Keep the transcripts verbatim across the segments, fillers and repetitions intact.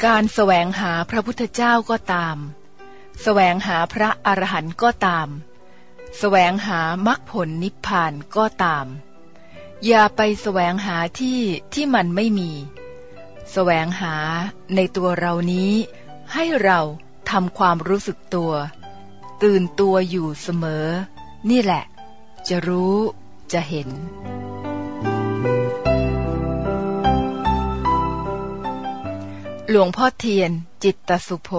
การแสวงหาพระพุทธเจ้าก็ตามแสวงหาพระอรหันต์ก็ตามแสวงหามรรคผลนิพพานก็ตามอย่าไปแสวงหาที่ที่มันไม่มีแสวงหาในตัวเรานี้ให้เราทำความรู้สึกตัวตื่นตัวอยู่เสมอนี่แหละจะรู้จะเห็นหลวงพ่อเทียนจิตตสุโภ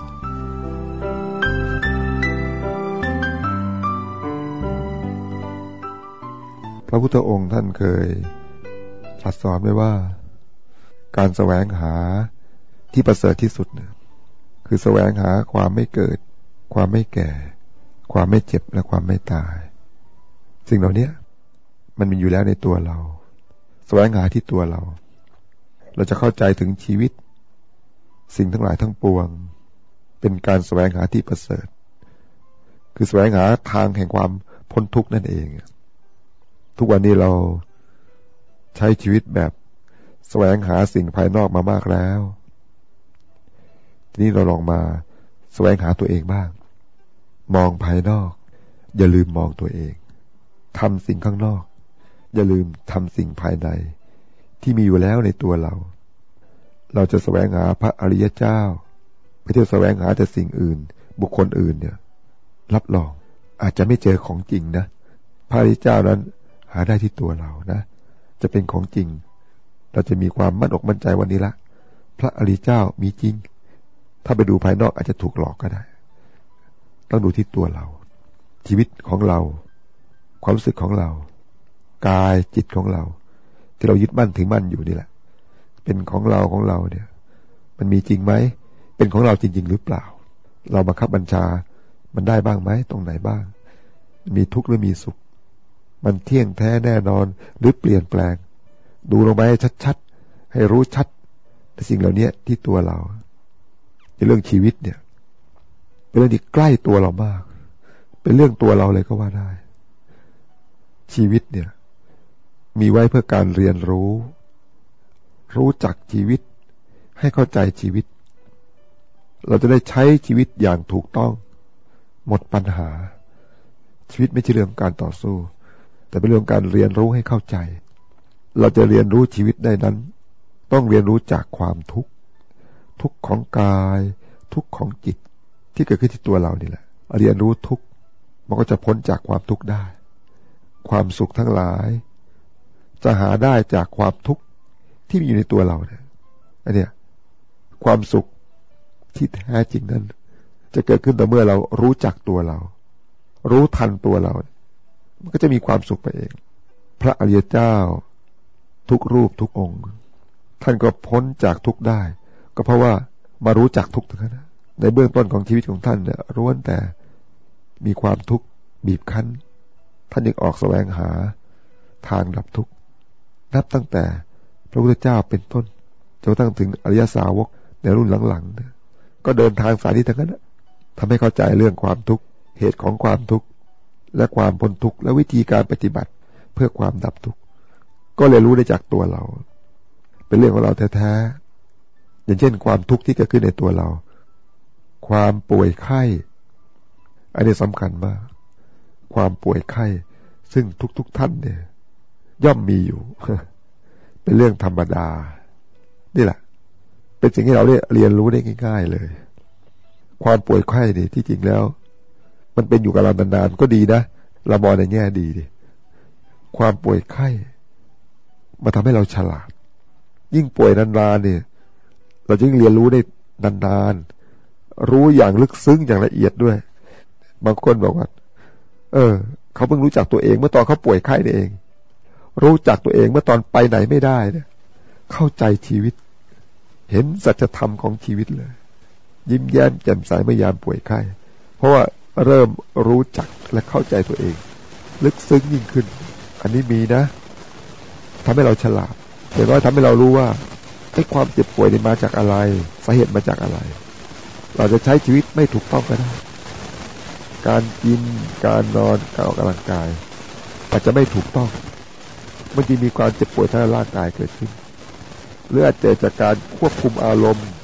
พระพุทธองค์ท่านเคยตรัสสอนไว้ว่าการแสวงหาที่ประเสริฐที่สุดเนี่ยคือแสวงหาความไม่เกิดความไม่แก่ความไม่เจ็บและความไม่ตายสิ่งเหล่านี้มันมีอยู่แล้วในตัวเราแสวงหาที่ตัวเราเราจะเข้าใจถึงชีวิตสิ่งทั้งหลายทั้งปวงเป็นการแสวงหาที่ประเสริฐคือแสวงหาทางแห่งความพ้นทุกข์นั่นเองทุกวันนี้เราใช้ชีวิตแบบแสวงหาสิ่งภายนอกมามากแล้วทีนี้เราลองมาแสวงหาตัวเองบ้างมองภายนอกอย่าลืมมองตัวเองทำสิ่งข้างนอกอย่าลืมทำสิ่งภายในที่มีอยู่แล้วในตัวเราเราจะแสวงหาพระอริยเจ้าไปเที่ยวแสวงหาแต่สิ่งอื่นบุคคลอื่นเนี่ยรับรองอาจจะไม่เจอของจริงนะพระอริยเจ้านั้นหาได้ที่ตัวเรานะจะเป็นของจริงเราจะมีความมั่นอกมั่นใจวันนี้ละพระอริยเจ้ามีจริงถ้าไปดูภายนอกอาจจะถูกหลอกก็ได้ต้องดูที่ตัวเราชีวิตของเราความรู้สึกของเรากายจิตของเราที่เรายึดมั่นถือมั่นอยู่นี่แหละเป็นของเราของเราเนี่ยมันมีจริงไหมเป็นของเราจริงๆหรือเปล่าเราบังคับบัญชามันได้บ้างไหมตรงไหนบ้างมีทุกข์หรือมีสุขมันเที่ยงแท้แน่นอนหรือเปลี่ยนแปลงดูลงไปให้ชัดๆให้รู้ชัดในสิ่งเหล่านี้ที่ตัวเราในเรื่องชีวิตเนี่ยเป็นเรื่องที่ใกล้ตัวเรามากเป็นเรื่องตัวเราเลยก็ว่าได้ชีวิตเนี่ยมีไว้เพื่อการเรียนรู้รู้จักชีวิตให้เข้าใจชีวิตเราจะได้ใช้ชีวิตอย่างถูกต้องหมดปัญหาชีวิตไม่ใช่เรื่องการต่อสู้แต่เป็นเรื่องการเรียนรู้ให้เข้าใจเราจะเรียนรู้ชีวิตได้นั้นต้องเรียนรู้จากความทุกข์ทุกข์ของกายทุกข์ของจิตที่เกิดขึ้นที่ตัวเรานี่แหละเรียนรู้ทุกข์มันก็จะพ้นจากความทุกข์ได้ความสุขทั้งหลายจะหาได้จากความทุกข์ที่มีอยู่ในตัวเราเนี่ยอันเนี้ยความสุขที่แท้จริงนั้นจะเกิดขึ้นต่อเมื่อเรารู้จักตัวเรารู้ทันตัวเรามันก็จะมีความสุขไปเองพระอริยเจ้าทุกรูปทุกองค์ท่านก็พ้นจากทุกข์ได้ก็เพราะว่ามารู้จักทุกข์ทั้งนั้นในเบื้องต้นของชีวิตของท่านเนี่ยล้วนแต่มีความทุกข์บีบคั้นท่านยังออกแสวงหาทางดับทุกข์นับตั้งแต่พระพุทธเจ้าเป็นต้นจนกระทั่งถึงอริยสาวกในรุ่นหลังๆก็เดินทางสายนี้ทั้งนั้นทำให้เข้าใจเรื่องความทุกข์เหตุของความทุกข์และความพ้นทุกข์และวิธีการปฏิบัติเพื่อความดับทุกข์ก็เลยรู้ได้จากตัวเราเป็นเรื่องของเราแท้ๆอย่างเช่นความทุกข์ที่เกิดขึ้นในตัวเราความป่วยไข้อันนี้สำคัญมากความป่วยไข้ซึ่งทุกๆท่านเนี่ยย่อมมีอยู่ เป็นเรื่องธรรมดานี่แหละเป็นสิ่งที่เราได้เรียนรู้ได้ง่ายๆเลยความป่วยไข้นี่ที่จริงแล้วมันเป็นอยู่กับเรานานๆก็ดีนะเรามองในแง่ดีดิความป่วยไข้มาทำให้เราฉลาดยิ่งป่วยนานๆเนี่ยเราจะยิ่งเรียนรู้ได้นานๆรู้อย่างลึกซึ้งอย่างละเอียดด้วยบางคนบอกว่าเออเขาเพิ่งรู้จักตัวเองเมื่อตอนเขาป่วยไข้นี่เองรู้จักตัวเองเมื่อตอนไปไหนไม่ได้เนี่ยเข้าใจชีวิตเห็นสัจธรรมของชีวิตเลยยิ้มแย้มแจ่มใสเมื่อยามป่วยไข้เพราะว่าเริ่มรู้จักและเข้าใจตัวเองลึกซึ้งยิ่งขึ้นอันนี้มีนะทำให้เราฉลาดอย่างน้อยทำให้เรารู้ว่าไอ้ความเจ็บป่วยนี่มาจากอะไรสาเหตุมาจากอะไรเราจะใช้ชีวิตไม่ถูกต้องก็ได้การกินการนอนการออกกำลังกายอาจจะไม่ถูกต้องมันจะมีความเจ็บป่วยทางร่างกายเกิดขึ้นหรืออาจจะจากการควบคุมอารมณ์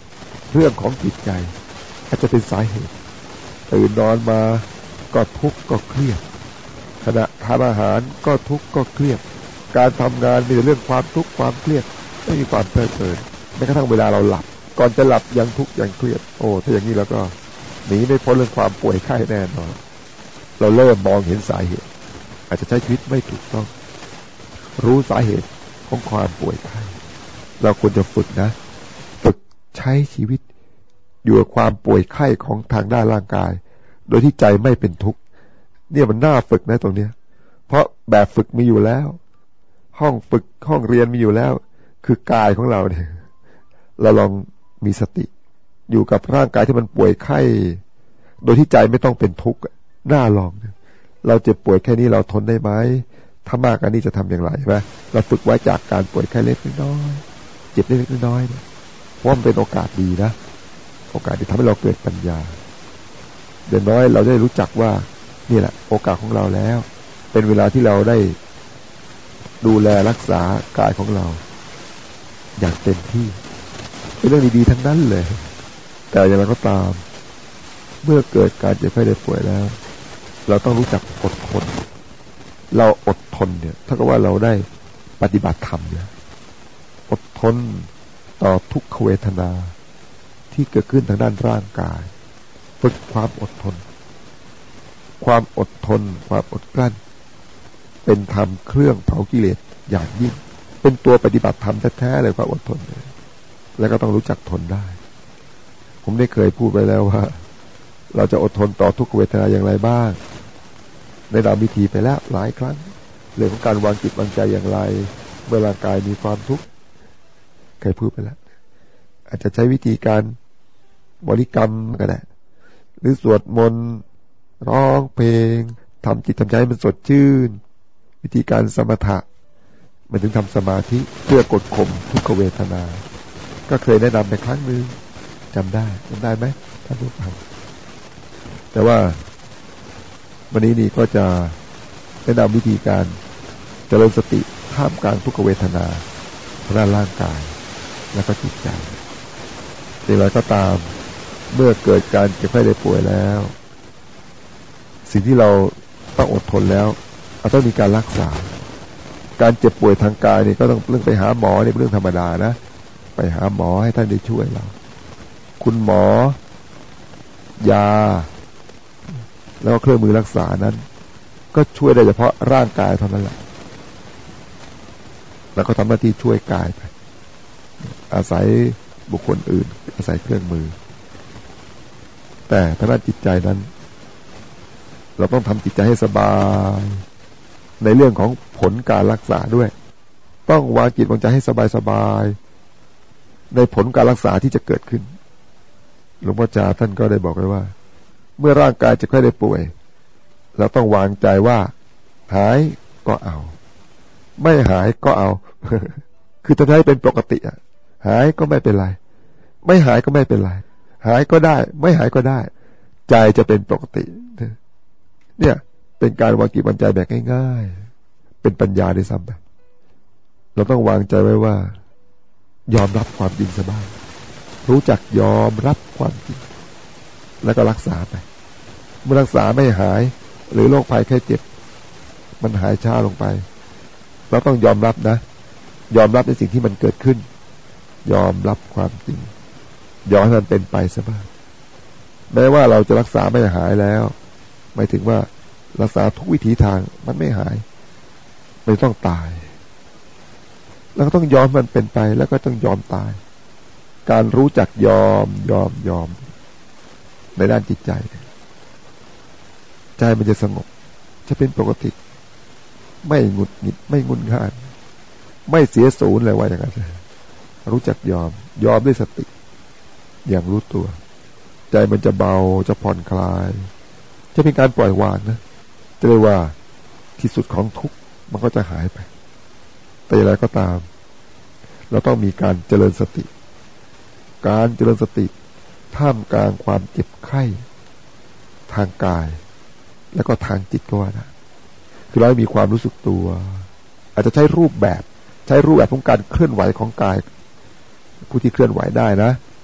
เรื่องของจิตใจอาจจะเป็นสาเหตุตื่นนอนมาก็ทุกข์ก็เครียดขณะทานอาหารก็ทุกข์ก็เครียดการทำงานมีแต่เรื่องความทุกข์ความเครียดไม่มีความเพลิดเพลินแม้กระทั่งเวลาเราหลับก่อนจะหลับยังทุกข์ยังเครียดโอ้ถ้าอย่างนี้แล้วก็หนีไม่พ้นเรื่องความป่วยไข้แน่นอนเราเริ่มมองเห็นสาเหตุอาจจะใช้ชีวิตไม่ถูกต้องรู้สาเหตุของความป่วยไข้เราควรจะฝึกนะฝึกใช้ชีวิตอยู่กับความป่วยไข้ของทางด้านร่างกายโดยที่ใจไม่เป็นทุกข์เนี่ยมันน่าฝึกนะตรงเนี้ยเพราะแบบฝึกมีอยู่แล้วห้องฝึกห้องเรียนมีอยู่แล้วคือกายของเราเนี่ยเราลองมีสติอยู่กับร่างกายที่มันป่วยไข้โดยที่ใจไม่ต้องเป็นทุกข์น่าลองเราเจ็บป่วยแค่นี้เราทนได้ไหมถ้ามากกว่านี้จะทำอย่างไรใช่ไหมเราฝึกไว้จากการป่วยไข้เล็กน้อยเจ็บเล็กน้อยเนี่ยเพราะมันเป็นโอกาสดีนะโอกาสที่ทำให้เราเกิดปัญญาเดี๋ยวน้อยเราได้รู้จักว่านี่แหละโอกาสของเราแล้วเป็นเวลาที่เราได้ดูแลรักษากายของเราอย่างเต็มที่เป็นเรื่องดีๆทั้งนั้นเลยแต่อย่างไรก็ตามเมื่อเกิดการเจ็บไข้ได้ป่วยแล้วเราต้องรู้จักอดทนเราอดทนเนี่ยถ้ากับว่าเราได้ปฏิบัติธรรมเนี่ยอดทนต่อทุกขเวทนาที่เกิดขึ้นทางด้านร่างกายฝึกความอดทนความอดทนความอดกลั้นเป็นธรรมเครื่องเผากิเลสอย่างยิ่งเป็นตัวปฏิบัติธรรมแท้ๆเลยความอดทนเลยแล้วก็ต้องรู้จักทนได้ผมได้เคยพูดไปแล้วว่าเราจะอดทนต่อทุกขเวทนาอย่างไรบ้างในดาวิธีไปแล้วหลายครั้งเรื่องของการวางจิตวางใจอย่างไรเมื่อร่างกายมีความทุกข์เคยพูดไปแล้วอาจจะใช้วิธีการบริกรรมก็ได้หรือสวดมนต์ร้องเพลงทำจิตทำใจให้มันสดชื่นวิธีการสมถะมันถึงทำสมาธิเพื่อกดข่มทุกขเวทนาก็เคยแนะนำไปครั้งนึงจำได้จำได้ไหมท่านผู้ฟังแต่ว่าวันนี้นี่ก็จะแนะนำวิธีการเจริญสติท่ามกลางทุกขเวทนาทางด้านร่างกายและก็จิตใจอย่างไรก็ตามเมื่อเกิดการเจ็บไข้ได้ป่วยแล้วสิ่งที่เราต้องอดทนแล้วเราต้องมีการรักษาการเจ็บป่วยทางกายนี่ก็ต้องเรื่องไปหาหมอนี่เป็นเรื่องธรรมดานะไปหาหมอให้ท่านได้ช่วยเราคุณหมอยาแล้วก็เครื่องมือรักษานั้นก็ช่วยได้เฉพาะร่างกายเท่านั้นแหละแล้วก็ทำหน้าที่ช่วยกายไปอาศัยบุคคลอื่นอาศัยเครื่องมือแต่ทางด้านจิตใจนั้นเราต้องทำจิตใจให้สบายในเรื่องของผลการรักษาด้วยต้องวางจิตวางใจให้สบายๆในผลการรักษาที่จะเกิดขึ้นหลวงพ่อจาท่านก็ได้บอกไว้ว่าเมื่อร่างกายจะค่อยได้ป่วยเราต้องวางใจว่าหายก็เอาไม่หายก็เอา คือถ้าให้เป็นปกติอ่ะหายก็ไม่เป็นไรไม่หายก็ไม่เป็นไรหายก็ได้ไม่หายก็ได้ใจจะเป็นปกติเนี่ยเป็นการวางจิตวางใจแบบง่ายๆเป็นปัญญาด้วยซ้ำไปเราต้องวางใจไว้ว่ายอมรับความจริงซะบ้างรู้จักยอมรับความจริงแล้วก็รักษาไปเมื่อรักษาไม่หายหรือโรคภัยแค่เจ็บมันหายช้าลงไปเราต้องยอมรับนะยอมรับในสิ่งที่มันเกิดขึ้นยอมรับความจริงยอมให้มันเป็นไปซะบ้างแม้ว่าเราจะรักษาไม่หายแล้วหมายถึงว่ารักษาทุกวิถีทางมันไม่หายไม่ต้องตายแล้วก็ต้องยอมมันเป็นไปแล้วก็ต้องยอมตายการรู้จักยอมยอมยอมในด้านจิตใจใจมันจะสงบจะเป็นปกติไม่หงุดหงิดไม่งุนง่านไม่เสียศูนย์เลยว่าอย่างนั้นรู้จักยอมยอมด้วยสติอย่างรู้ตัวใจมันจะเบาจะผ่อนคลายจะเป็นการปล่อยวางนะจะเรียกว่าที่สุดของทุกข์มันก็จะหายไปแต่อย่างไรก็ตามเราต้องมีการเจริญสติการเจริญสติท่ามกลางความเจ็บไข้ทางกายแล้วก็ทางจิตก็ว่านะคือเรามีความรู้สึกตัวอาจจะใช้รูปแบบใช้รูปแบบของการเคลื่อนไหวของกายผู้ที่เคลื่อนไหวได้นะ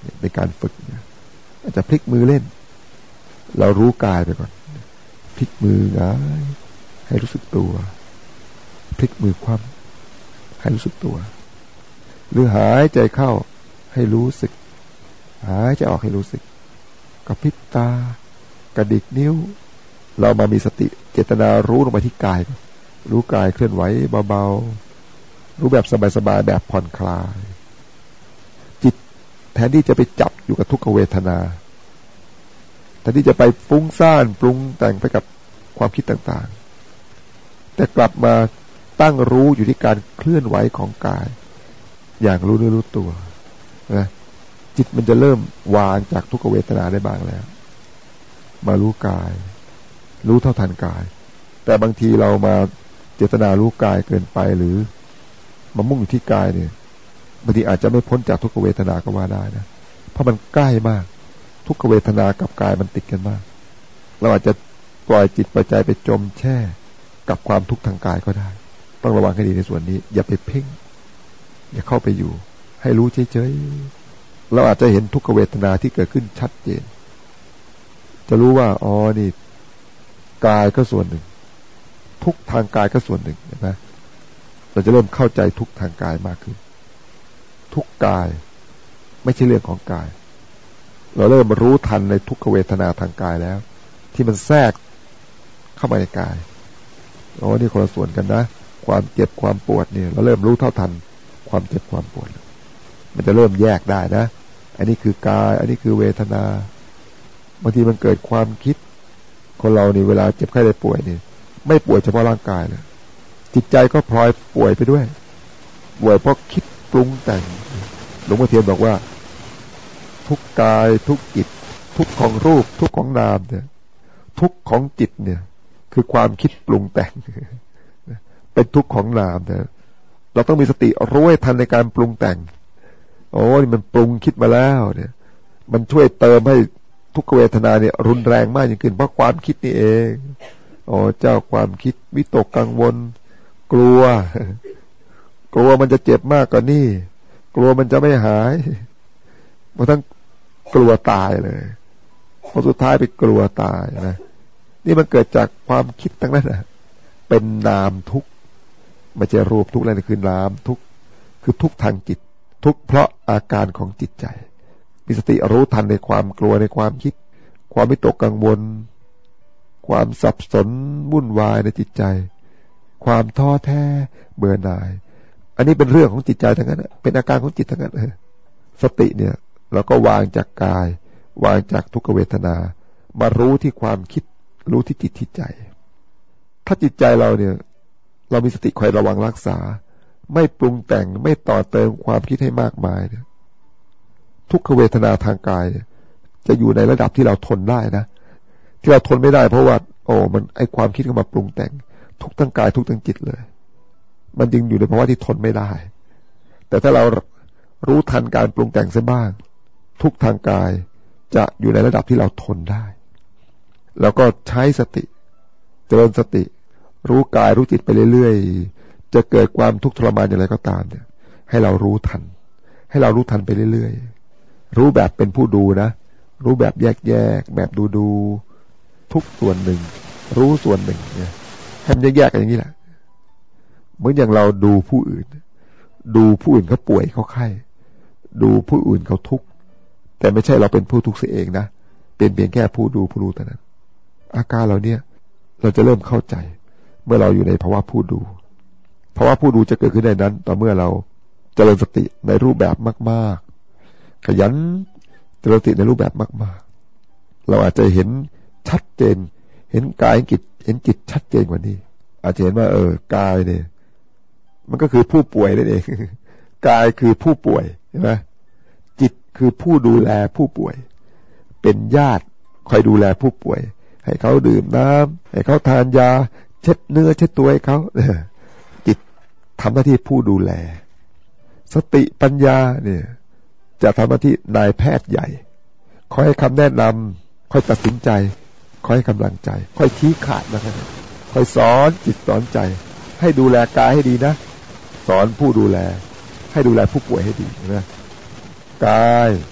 ในการฝึกอาจจะพลิกมือเล่นเรารู้กายไปก่อนพลิกมือหงายให้รู้สึกตัวพลิกมือคว่ำให้รู้สึกตัวหรือหายใจเข้าให้รู้สึกหายใจออกให้รู้สึกกระพริบตากระดิกนิ้วเรามามีสติเจตนารู้ลงไปที่กายรู้กายเคลื่อนไหวเบาๆรู้แบบสบายๆแบบผ่อนคลายจิตแทนที่จะไปจับอยู่กับทุกขเวทนาแทนที่จะไปฟุ้งซ่านปรุงแต่งไปกับความคิดต่างๆแต่กลับมาตั้งรู้อยู่ที่การเคลื่อนไหวของกายอย่างรู้เนื้อรู้ตัวนะจิตมันจะเริ่มวางจากทุกขเวทนาได้บ้างแล้วมารู้กายรู้เท่าทันกายแต่บางทีเรามาเจตนารู้กายเกินไปหรือมามุ่งอยู่ที่กายเนี่ยบางทีอาจจะไม่พ้นจากทุกขเวทนาก็ว่าได้นะเพราะมันใกล้มากทุกขเวทนากับกายมันติดกันมากเราอาจจะปล่อยจิตปล่อยใจไปจมแช่กับความทุกข์ทางกายก็ได้ต้องระวังให้ดีในส่วนนี้อย่าไปเพ่งอย่าเข้าไปอยู่ให้รู้เฉยๆเราอาจจะเห็นทุกขเวทนาที่เกิดขึ้นชัดเจนจะรู้ว่าอ๋อนี่กายก็ส่วนหนึ่งทุกทางกายก็ส่วนหนึ่งนะเราจะเริ่มเข้าใจทุกทางกายมากขึ้นทุกกายไม่ใช่เรื่องของกายเราเริ่มรู้ทันในทุกขเวทนาทางกายแล้วที่มันแทรกเข้ามาในกายอ๋อนี่คนละส่วนกันนะความเจ็บความปวดเนี่ยเราเริ่มรู้เท่าทันความเจ็บความปวดมันจะเริ่มแยกได้นะอันนี้คือกายอันนี้คือเวทนาบางทีมันเกิดความคิดคนเรานี่เวลาเจ็บไข้ได้ป่วยนี่ไม่ป่วยเฉพาะร่างกายนะจิตใจก็พลอยป่วยไปด้วยป่วยเพราะคิดปรุงแต่งหลวงพ่อเทียนบอกว่าทุกกายทุกจิตทุกของรูปทุกของนามเนี่ยทุกของจิตเนี่ยคือความคิดปรุงแต่งเป็นทุกของนามเนี่ยเราต้องมีสติรู้ให้ทันในการปรุงแต่งโอ้นี่มันปรุงคิดมาแล้วเนี่ยมันช่วยเติมให้ทุกขเวทนาเนี่ยรุนแรงมากยิ่งขึ้นเพราะความคิดนี่เองโอ้เจ้าความคิดวิตกกังวลกลัวกลัวมันจะเจ็บมากกว่านี้กลัวมันจะไม่หายบางทั้งกลัวตายเลยพอสุดท้ายไปกลัวตายนะนี่มันเกิดจากความคิดทั้งนั้นนะเป็นนามทุกข์ไม่ใช่รูปทุกข์แล้วนี่คือนามทุกข์คือทุกข์ทางจิตทุกข์เพราะอาการของจิตใจมีสติรู้ทันในความกลัวในความคิดความวิตกกังวลความสับสนวุ่นวายในจิตใจความท้อแท้เบื่อหน่ายอันนี้เป็นเรื่องของจิตใจทั้งนั้นเป็นอาการของจิตทั้งนั้นสติเนี่ยเราก็วางจากกายวางจากทุกขเวทนามารู้ที่ความคิดรู้ที่จิตที่ใจถ้าจิตใจเราเนี่ยเรามีสติคอยระวังรักษาไม่ปรุงแต่งไม่ต่อเติมความคิดให้มากมายเนี่ยทุกขเวทนาทางกายจะอยู่ในระดับที่เราทนได้นะที่เราทนไม่ได้เพราะว่าโอ้มันไอความคิดเข้ามาปรุงแต่งทุกทั้งกายทุกทั้งจิตเลยมันจึงอยู่ในภาวะที่ทนไม่ได้แต่ถ้าเรารู้ทันการปรุงแต่งซะบ้างทุกทางกายจะอยู่ในระดับที่เราทนได้แล้วก็ใช้สติเจริญสติรู้กายรู้จิตไปเรื่อยๆจะเกิดความทุกข์ทรมานอย่างไรก็ตามเนี่ยให้เรารู้ทันให้เรารู้ทันไปเรื่อยๆรู้แบบเป็นผู้ดูนะรู้แบบแยกๆแบบดูๆทุกส่วนหนึ่งรู้ส่วนหนึ่งเนี่ยให้มันแยกๆกันอย่างนี้แหละเหมือนอย่างเราดูผู้อื่นดูผู้อื่นเขาป่วยเขาไข้ดูผู้อื่นเขาทุกข์แต่ไม่ใช่เราเป็นผู้ทุกข์เสียเองนะเป็นเพียงแค่ผู้ดูผู้รู้เท่านั้นอาการเราเนี่ยเราจะเริ่มเข้าใจเมื่อเราอยู่ในภาวะผู้ดูภาวะผู้ดูจะเกิดขึ้นในนั้นต่อเมื่อเราเจริญสติในรูปแบบมากๆขยันเจริญสติในรูปแบบมากๆเราอาจจะเห็นชัดเจนเห็นกายเห็นจิตเห็นจิตชัดเจนกว่านี้อาจจะเห็นว่าเออกายเนี่ยมันก็คือผู้ป่วยนั่นเองกายคือผู้ป่วยใช่ไหมจิตคือผู้ดูแลผู้ป่วยเป็นญาติคอยดูแลผู้ป่วยให้เขาดื่มน้ำให้เขาทานยาเช็ดเนื้อเช็ดตัวให้เขาจิตทำหน้าที่ผู้ดูแลสติปัญญาเนี่ยจะทำหน้าที่นายแพทย์ใหญ่คอยให้คำแนะนำคอยตัดสินใจคอยให้กำลังใจคอยชี้ขาดนะครับคอยสอนจิตสอนใจให้ดูแลกายให้ดีนะสอนผู้ดูแลให้ดูแลผู้ป่วยให้ดีนะกาย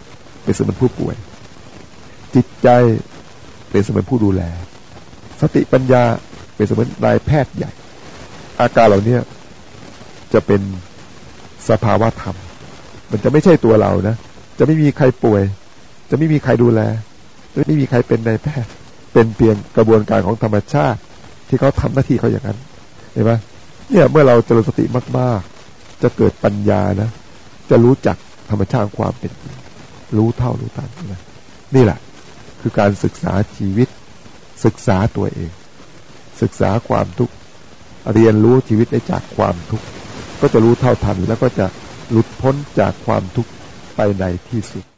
เป็นเสมือนผู้ป่วยจิตใจเป็นเสมือนผู้ดูแลสติปัญญาเป็นเสมือนนายแพทย์ใหญ่อาการเหล่านี้จะเป็นสภาวะธรรมมันจะไม่ใช่ตัวเรานะจะไม่มีใครป่วยจะไม่มีใครดูแลจะไม่มีใครเป็นนายแพทย์เป็นเพียงกระบวนการของธรรมชาติที่เขาทำหน้าที่เขาอย่างนั้นเห็นไหมเนี่ยเมื่อเราเจริญสติมากๆจะเกิดปัญญานะจะรู้จักธรรมชาติความเป็นจริงรู้เท่ารู้ทันนะนี่แหละคือการศึกษาชีวิตศึกษาตัวเองศึกษาความทุกข์เรียนรู้ชีวิตได้จากความทุกข์ก็จะรู้เท่าทันแล้วก็จะหลุดพ้นจากความทุกข์ไปในที่สุด